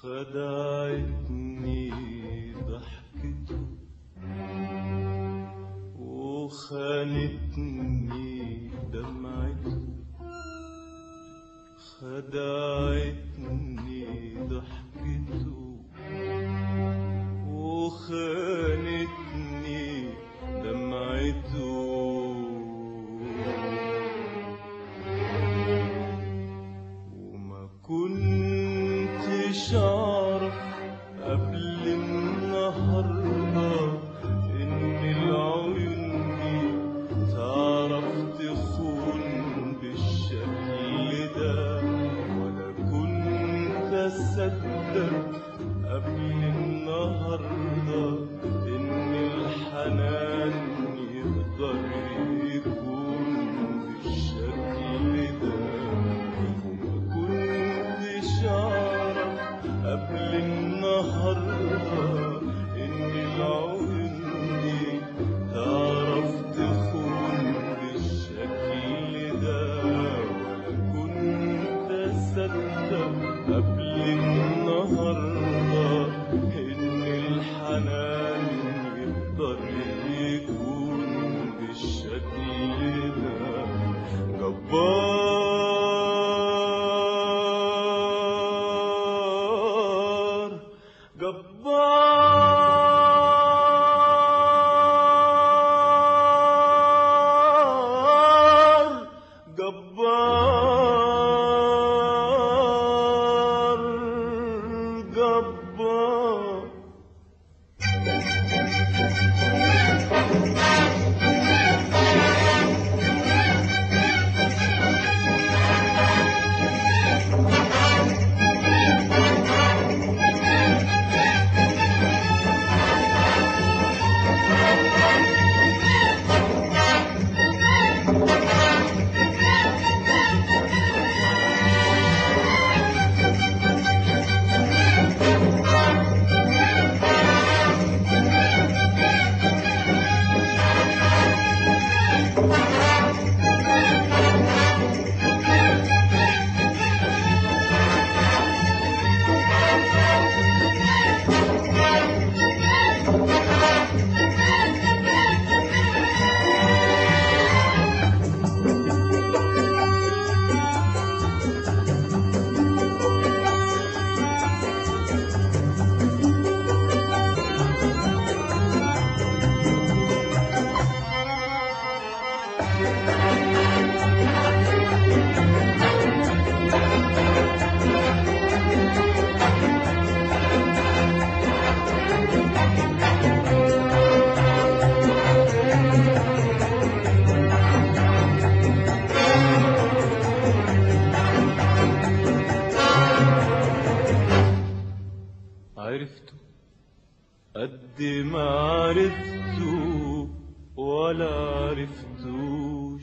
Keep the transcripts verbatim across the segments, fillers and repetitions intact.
خدعتني ضحكته وخانتني دمعته، خدعتني ضحكته وخانتني دمعته، وما كنتش أعرف قبل النهارده إن العيون دي تعرف تخون بالشكل ده، ولا كنت أصدق قبل النهارده إن الحنان يقدر يكون بالشكل ده، وما كنتش أعرف قبل النهارده إن العيون دي تعرف تخون بالشكل ده، ولا كنت أصدق قبل النهارده إن الحنان يقدر يكون بالشكل ده. جبار جبار جبار جبار. عرفته قد ما عرفته ولا عرفتوش،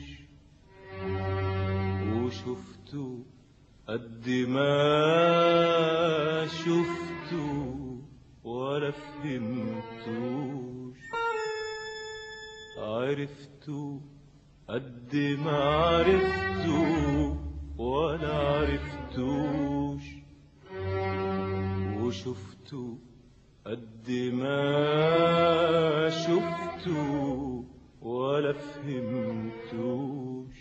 وشفته قد ما شفته ولا فهمتوش. عرفته قد ما عرفته ولا عرفتوش، وشفته قد ما شفته ولا فهمتوش.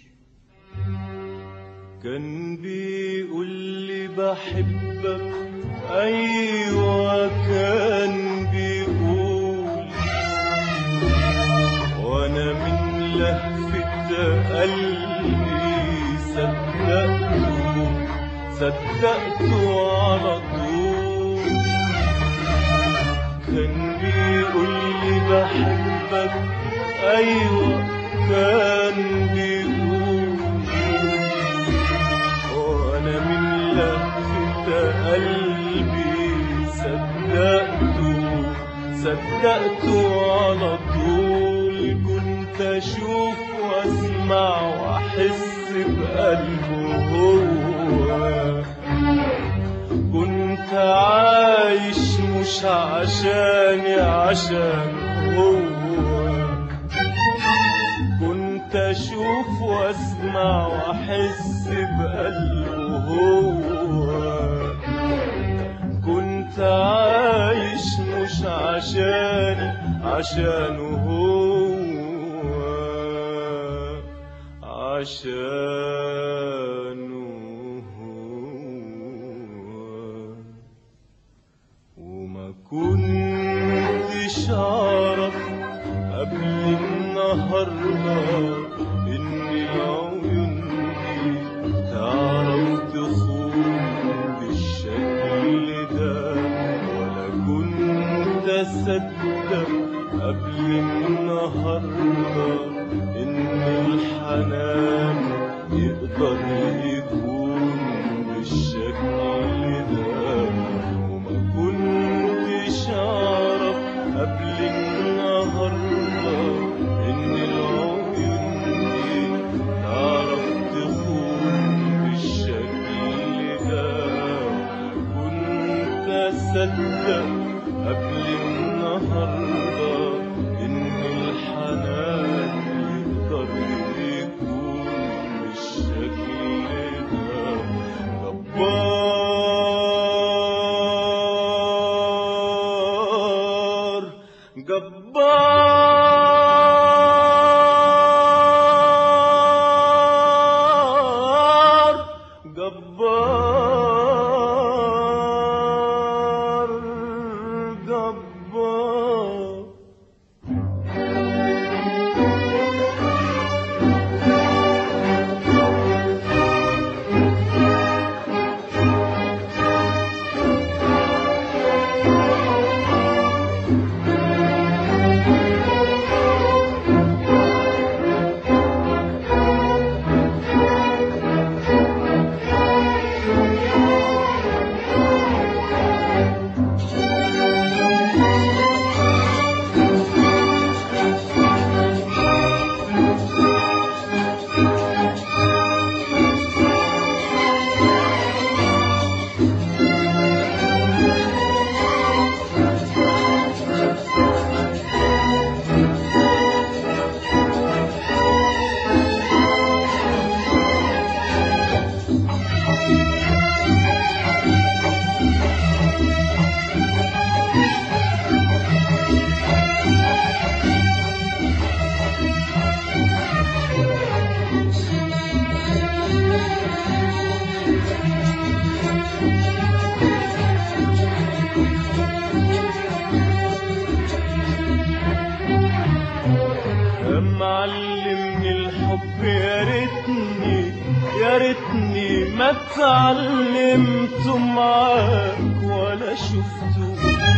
كان بيقول لي بحبك، أيوة كان بيقول، وأنا من لهفة قلبي صدقته صدقته على طول. كان بيقول لي بحبك، أيوة كان بيقول، وأنا من لهفة قلبي صدقته صدقته على طول. كنت أشوف وأسمع وأحس بقلبه هو، كنت عايش مش عشاني عشان هو. كنت أشوف وأسمع وأحس بقلبه هو، كنت كنت عايش مش عشاني عشانه هو عشانه هو وما كنتش أعرف قبل النهاردة إن العيون دي تعرف تخون بالشكل ده، ولا كنت أصدق قبل النهاردة إن الحنان يقدر يكون بالشكل ده. وما كنتش أعرف قبل النهاردة إن العيون دي تعرف تخون بالشكل ده، كنت أصدق قبل النهاردة إن الحنان يقدر يكون بالشكل ده. جبار جبار جبار جبار معلمني الحب، يا ريتني يا ريتني ما اتعلمته معاك ولا شفته.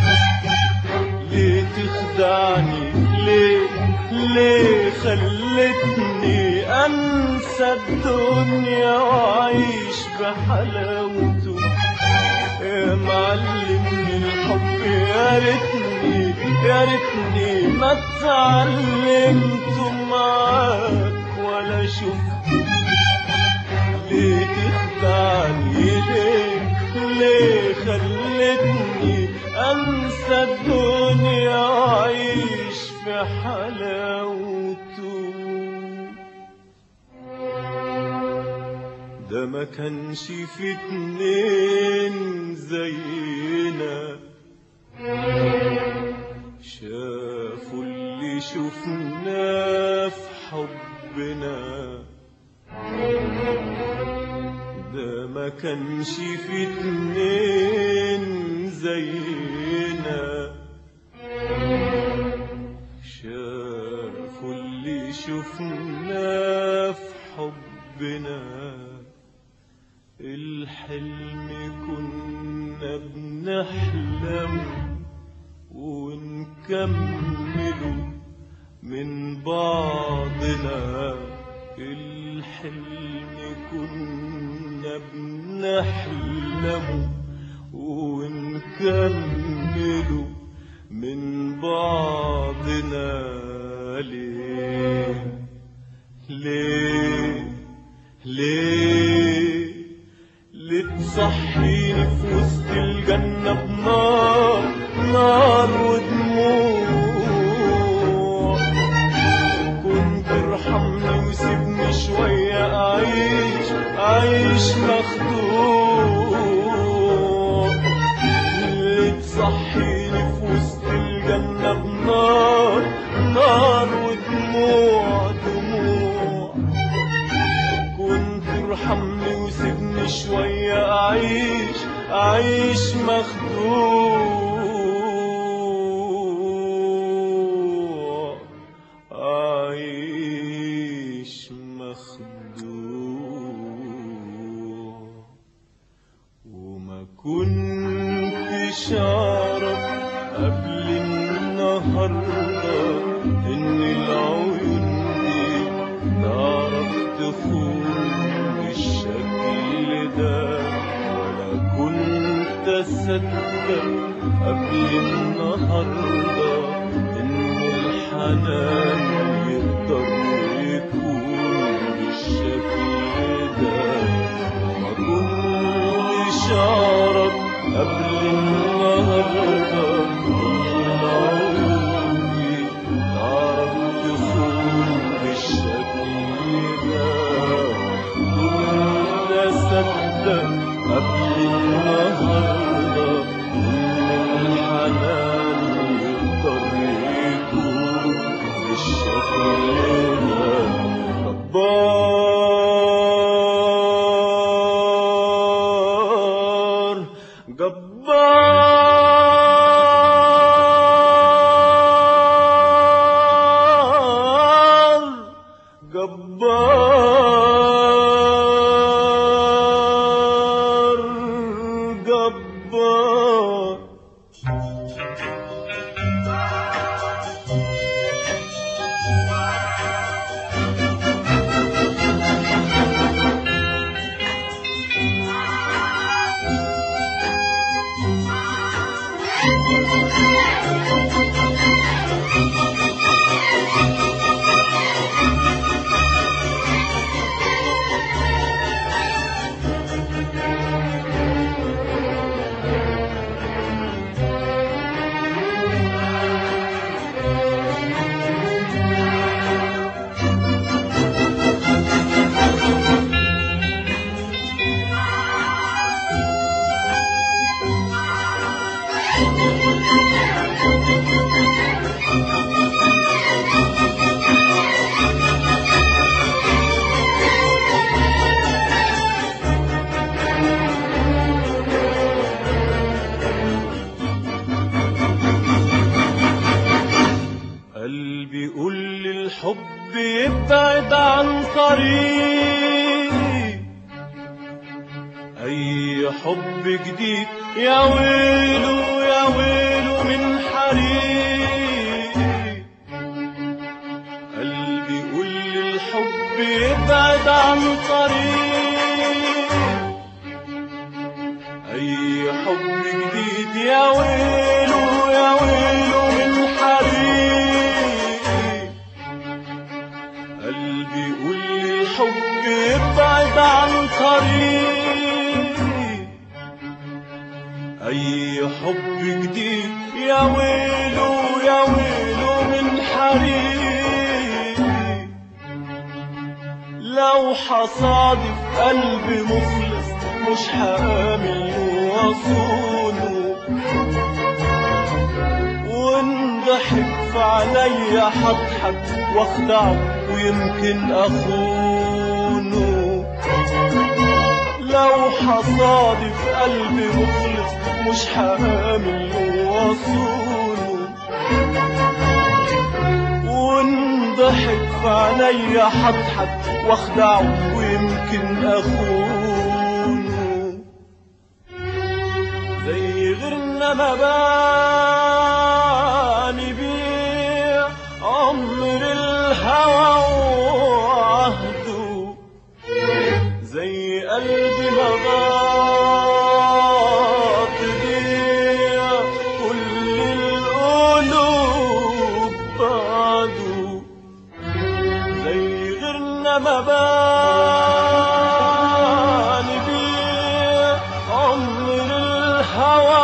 ليه تخدعني؟ ليه ليه خلتني انسى الدنيا واعيش بحلاوته؟ يا معلمني الحب، يا ريتني يا ريتني ما اتعلمته معاك ولا شفته. ليه تخدعني؟ ليه ليه خلتني انسى الدنيا واعيش في حلاوته؟ ده ما كانش في اتنين زينا شافوا اللي شفناه في حبنا. ده ما كانش في اتنين زينا شافوا اللي شفناه في حبنا. الحلم كنا بنحلم ونكمله من بعضنا. الحلم كنا بنحلم ونكمله من بعضنا. ليه ليه ليه لتصحيني في وسط الجنة بنار نار ودموع؟ كنت ارحمني وسيبني شوية أعيش أعيش مخدوع. عايش مخدوع، عايش مخدوع، وما كنتش أعرف قبل النهاردة إن العيون دي تعرف تخون بالشكل ده، ولا كنت أصدق قبل النهاردة إن الحنان يقدر يكون بالشكل ده. ما كنتش أعرف قبل النهاردة إن العيون دي تعرف تخون بالشكل ده. كنت أصدق قبل النهاردة إن الحنان يقدر يكون بالشكل ده. جبار جبار جبار قلبي يقول لي الحب يبعد عن طريقي، أي حب جديد يا ويله يا ويله من حريقي. قلبي يقول لي الحب يبعد عن طريقي، أي حب جديد يا ويله يا ويله من حريقي. قلبي يقول لي الحب يبعد عن طريقي، أي حب جديد يا ويله يا ويله من حريقي. لو حصادف قلبي مخلص مش هآمن وأصونه، وانضحك في عينيا هضحك واخدعه ويمكن أخونه. لو حصادف قلبي مخلص مش هآمن وأصونه، وانضحك في عينيا هضحك واخدعه ويمكن أخونه. زي غيرنا ما باني بيه عمر الهوى وعهده، زي قلبي ما ضاق بيه كل القلوب بعده. زي غيرنا ما باني بيه عمر الهوى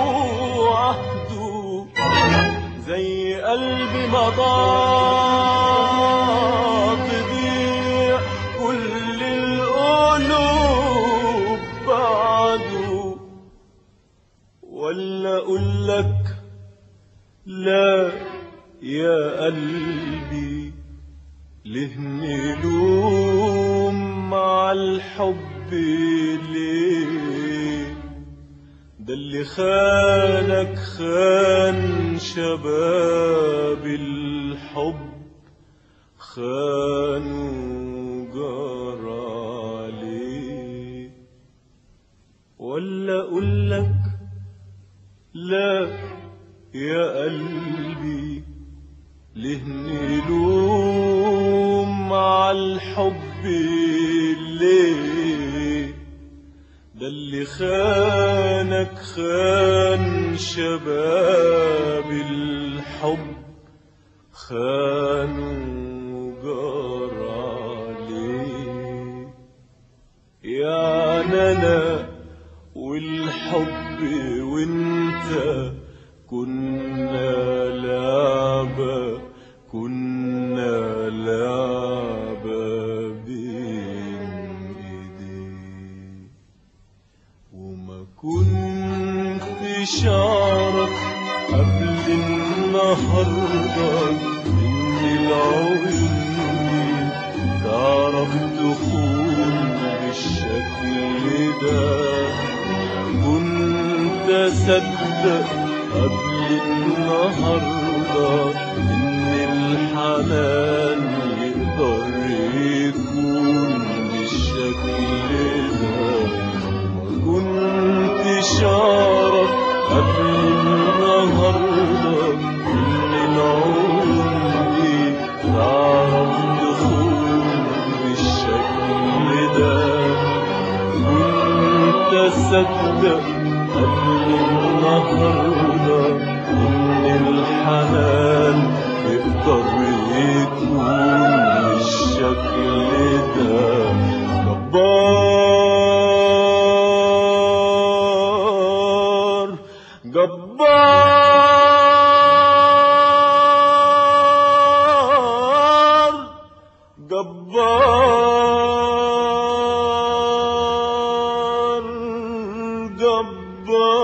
وعهده، زي قلبي ما ضاق بيه كل القلوب بعده. ولا أقولك لا يا قلبي ليه نلوم مع الحب ليه؟ ده اللي خانك خان شباب الحب، خانوا جرى عليه. ولا اقولك لا يا قلبي ليه نلوم عالحب ليه؟ ده اللي خانك خان شباب الحب، خانوا جرى عليه. يعني انا والحب وانت كنا لعبة، كنا لعبة بين ايديك. وما كنتش اعرف قبل النهارده ان العيون دي تعرف تخون بالشكل ده. كنت اصدق قبل النهارده ان الحنان يقدر يكون بالشكل ده. ما كنتش اعرف قبل النهارده ان العيون دي تعرف تخون بالشكل ده. كنت اصدق قبل النهارده ان الحنان يقدر يكون بالشكل ده. جبار جبار جبار جبار